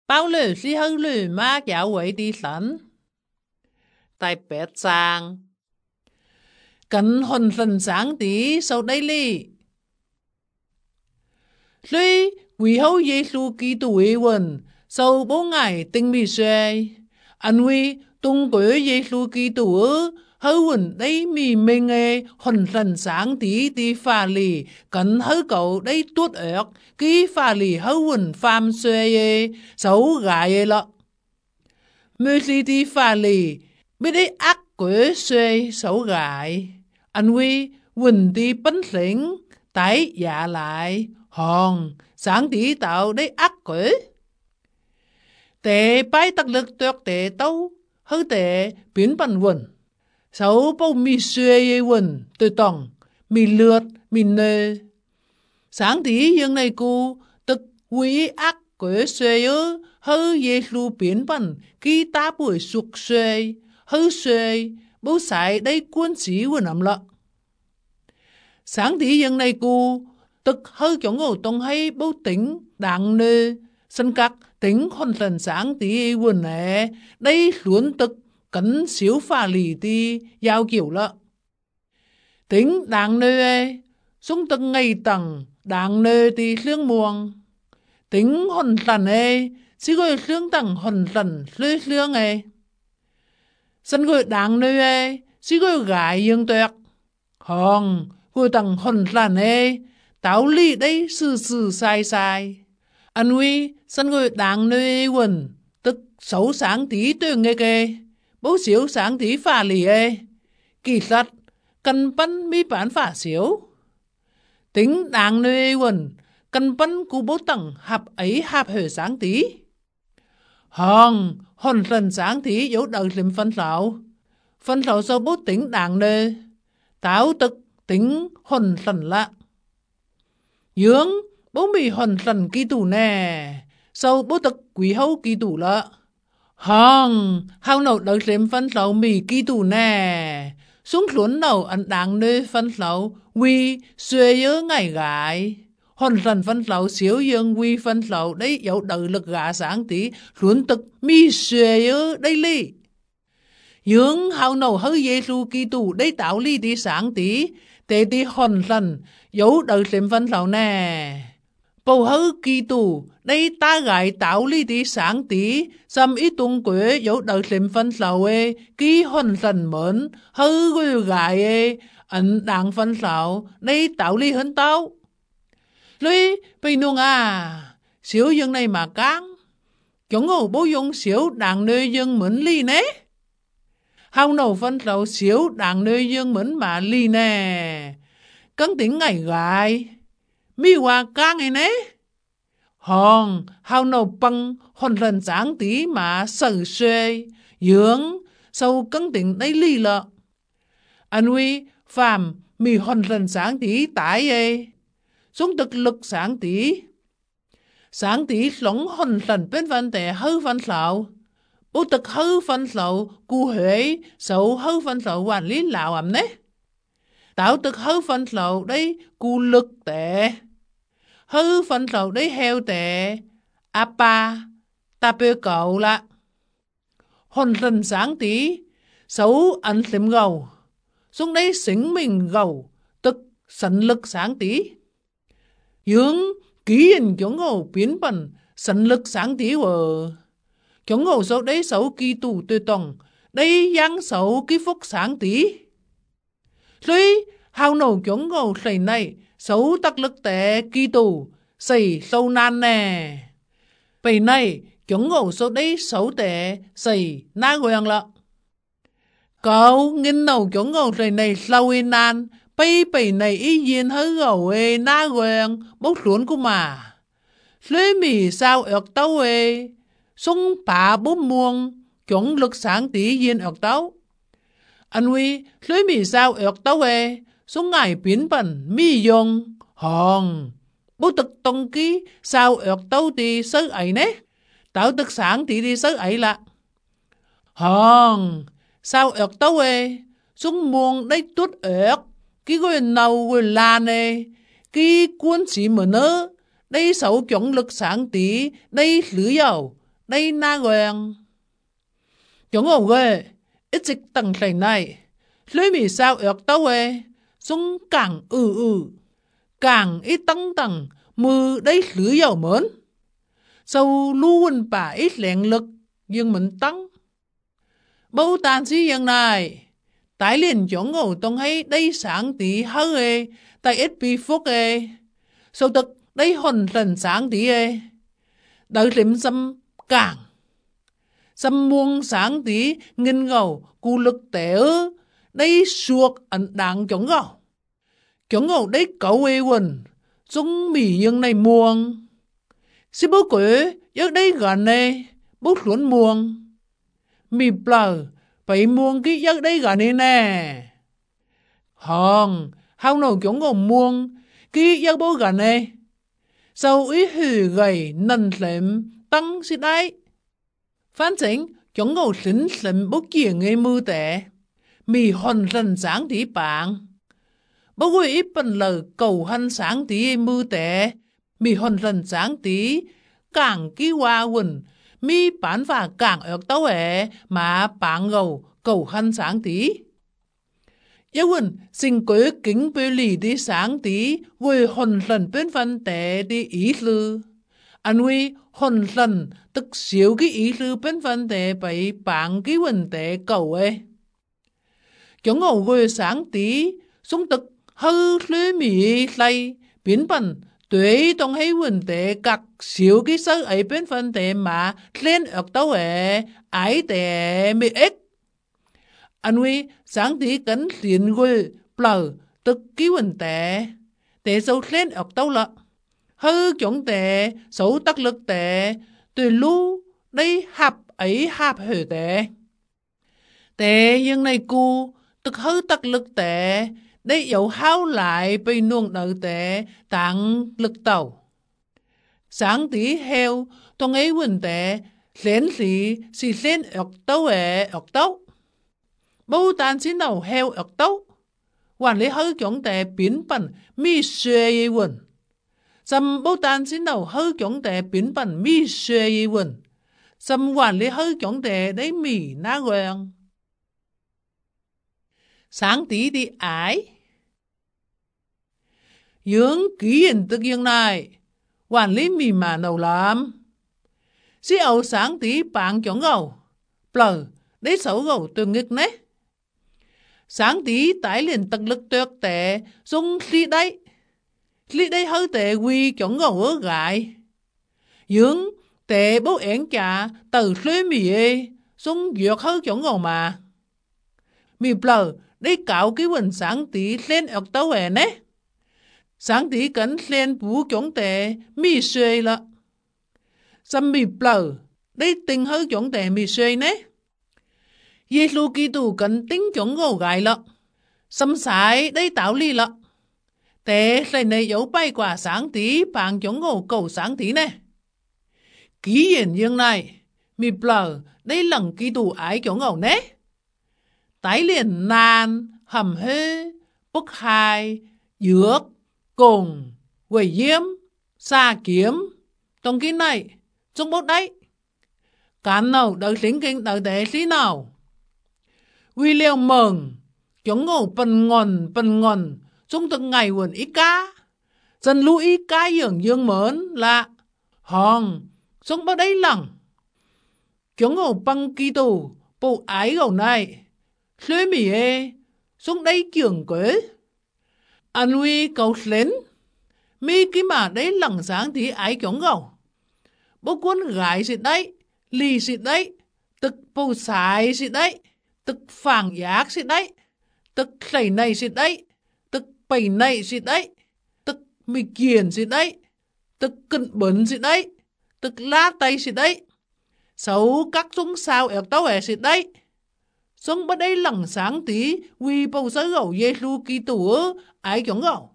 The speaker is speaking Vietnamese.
包了之後了嘛教會啲神。第8章，跟混神上帝受禮禮。所以為後耶穌基督嘅魂受保愛定未衰，因為通過耶穌基督後魂你明明嘅混神上帝啲法理，跟後舊你奪惡嘅法理後魂犯衰嘅受害嘅啦。每是啲法理俾你惡過衰受害，因為魂啲本性帶下來。上帝道你惡過，แต่拜得力對地都好地變笨魂，手部咪衰嘅魂對當咪劣咪內，上帝用嚟顧得為惡過衰兒，好耶穌變笨，佢打背屬衰，好衰冇使你管治魂咁啦，上帝用嚟顧tức hơi chống ngủ tông hay bố tính đáng nơ sân các tính hồn thần sáng tí quần nè đây luôn tức cấn xíu pha lì tí giao kiểu lợ tính đáng nơ ấy xuống tức ngày tầng đáng nơ tí lương muông tính hồn thần ấy xí gọi lương tầng hồn thần lương ấy sân gọi đáng nơ ấy xí gọi gái dương tuyệt hòn gọi tầng hồn thần ấy đạo lý đây sự sai sai. Anh vì sân người đáng nơi quần, tức xấu sáng tí tư nghe kê, bố xíu sáng tí phá lì ê. Kỳ thật, cần bắn mi bán phá xíu. Tính đáng nơi quần, cần bắn của bố tầng hạp ấy hạp hở sáng tí. Hòn lần sáng tí dấu đầu liếm phân lão. Phân lão sau bố tính đáng nơi. Táo tức tính hòn lần lạ. Dương bố mì hồn thần kỳ tù nè, sau bố tật quý hậu kỳ tù lợ. Hào nấu đợt xem phân lão mì kỳ tù nè, xuống xuống nấu ăn đáng nơi phân lão vì xuê nhớ ngày gái. Hồn thần phân lão xíu dương vì phân lão đấy dấu đợt lực gà sáng tí, xuống tật mì xuê nhớ đây li. Dương hào nấu hơi Giê-xu kỳ tù đấy tạo ly tí sáng tí, để tí hồn thần dấu đợt xem phân lão nè. Bầu hư kỳ tù, đây ta gái tạo lý tí sáng tí, xăm ít tung quế dấu đợt xem phân lão ê, ký hồn thần mến, hư gửi gái ê, ẩn đảng phân lão, đây tạo lý hơn tao. Lý, bây nung à, xíu dân này mà căng, chúng ngủ bố dùng xíu đảng nơi dân mến ly nế. Hào nổ phân lão xíu đảng nơi dân mến mà ly nè. Cân tính ngày gái mi hòa ca ngày nế hào nấu bằng hồn thần sáng tí mà sở xuê dưỡng sau cân tính đấy ly lợ anh vì phàm mi hồn thần sáng tí tái ê xuống thực lực sáng tí sống hồn thần bên văn tệ hư văn lão bố thực hư văn lão cụ huế sầu hư văn lão quản lý lão ẩm nế tạo thực hư phân lão đấy cụ lực tệ hư phân lão đấy heo tệ apa ta bê cậu là hồn thần sáng tí xấu ăn liếm gầu xuống đấy xính mình gầu tức sẵn lực sáng tí dưỡng ký hình chống ngầu biến bẩn sẵn lực sáng tí vợ chống ngầu xấu đấy xấu kỳ tù tư tổng đấy giang xấu ký phúc sáng tí. Rồi, hào nổ chống ngầu xảy này, xấu tắc lực tế kỳ tù, xảy sâu nan nè. Bởi này, chống ngầu xấu đấy xấu tế, xảy ná quen lạ. Cậu nghiên nầu chống ngầu xảy này sâu y nan, bởi này ý nhiên hơi gầu ê ná quen, bốc xuống của mà. Rồi mì sao ợt tấu ê, xung bả bốm muông, chống lực sáng tí nhiên ợt tấu. Anh vì lưới mì sao ợt tấu ê, xuống ngài biến bẩn mì dùng, bố thực tông ký sao ợt tấu thì sớ ấy nế, tạo thực sáng thì đi sớ ấy lạ. Sao ợt tấu ê, xuống muông đấy tốt ợt, ký gọi nâu gọi lan ê, ký cuốn chỉ mở nơ, đây xấu chống lực sáng tí, đây lưới dầu, đây na quen. Chúng ngầu ghê, ít dịch tầng thầy này, lưới mì sao ước tao ghê, sung càng càng ít tăng tầng, mưa đây lưới dầu mớn. Sau luôn bà ít lẹn lực, nhưng mình tăng. Bố tàn sĩ dân này, tái liền chúng ngầu tông hay đây sáng tí hơ ê, tại ít bị phúc ê. Sau tức đây hồn lần sáng tí ê. Đợi liếm xâm càng. Xâm muông sáng tí nghìn ngầu cụ lực tế ư. Đây suộc ẩn đáng chống ngầu. Chống ngầu đây cấu ê quần. Dung mì nhưng này muông. Sư bố quế giấc đây gần nê. Bố luôn muông. Mì bờ phải muông cái giấc đây gần nê nè. Hòn hao nổ chống ngầu muông. Cái giấc bố gần nê. Sau ý hư gầy nần lệm tăng xí đấy. Phán chính, chúng ngầu xính xính bố kia ngay mưu tệ. Mì hồn lần sáng tí bạn. Bố gửi ít bần lời cầu hân sáng tí mưu tệ. Mì hồn lần sáng tí càng ký hoa quần. Mì bán và càng ớt tấu hệ mà bạn ngầu cầu hân sáng tí. Giáo quần xin quế kính bê lì tí sáng tí vui hồn lần bên văn tệ tí ý lư. Anh huy hồn lần tức xíu cái ý lư bên văn tệ bởi bạn cái vấn tệ cầu ấy. Chúng ngầu vui sáng tí xuống tức hư lưới mì lây biến bần tuế trong hay vấn tệ các xíu cái sơ ấy bên văn tệ mà lên ớt tấu hệ ái tệ mì ích. Anh huy sáng tí cấn liền vui bờ tức cái vấn tệ tệ sâu lên ớt tấu lợ. Hư chúng tệ, xấu tắc lực tệ, tùy lưu đây hạp ấy hạp hử tệ. Tệ nhưng này cu, tức hư tắc lực tệ, đây dấu hao lại bày nuông đợi tệ, tặng lực tàu. Sáng tí heo, tông ấy quỳnh tệ, lên xì lên ọc tấu ọc tấu. Bố tàn xin đầu heo ọc tấu. Hoàn lý hư chúng tệ biến bẩn mi xuê y quỳnh. Xâm bố tàn xin đầu hư chúng tệ biến bẩn mi xuê y quỳnh. Xâm hoàn lý hư chúng tệ đấy mì ná quen. Sáng tí đi ái. Dưỡng ký hình tức dương này. Hoàn lý mì mà nấu làm. Xí ấu sáng tí bạn chống gầu. Plờ, đấy xấu gầu từ nghịch nế. Sáng tí tái liền tật lực tuyệt tệ. Dung xí đấy. Lý đây hơi tệ quy chống gầu ở gại. Dưỡng tệ bố ẻn chà từ lưới mì ê. Dung dược hơi chống gầu mà. Mì plờ đây cạo cái quần sáng tí lên ọc tấu hề nế. Sáng tí cấn lên bú chống tệ mì xuê lợ. Xâm mì plờ đây tình hơi chống tệ mì xuê nế. Giê-xu Ki-tu cấn tính chống gầu gại lợ. Xâm sải đây tạo ly lợ. Tệ lại này dấu bay quả sáng tí bằng chống ngầu cầu sáng tí nè. Ký hiển dương này, mì plờ đây lần Ki-tu ái chống ngầu nế. Tái liền nan, hầm hê, bức hai, dược, cùng, quầy diêm, xa kiếm. Trong cái này, trong bốt đấy. Cán nào đợi tính kinh đợi tế xí nào. Quy liêu mừng, chống ngầu bần ngòn, trong từng ngày quần ý cá. Dân lưu ý cá dưỡng dương mớn là hòn, trong bốt đấy lặng. Chống ngầu băng Ki-tu, bộ ái gầu này. Lưới mì ê, xuống đây trưởng quế. Anh huy cầu lên. Mi cái mà đấy lặng sáng thì ái chống gầu. Bố quân gái xịt đấy, lì xịt đấy, tức bố xài xịt đấy, tức phàng giác xịt đấy, tức thầy này xịt đấy, tức bầy này xịt đấy, tức mì kiền xịt đấy, tức cân bấn xịt đấy, tức lá tay xịt đấy. Xấu các súng sao ẻo tao hẻ xịt đấy. Xong bắt đây lặng sáng tí vì bầu sơ gầu Giê-xu Ki-tu ái chống gầu.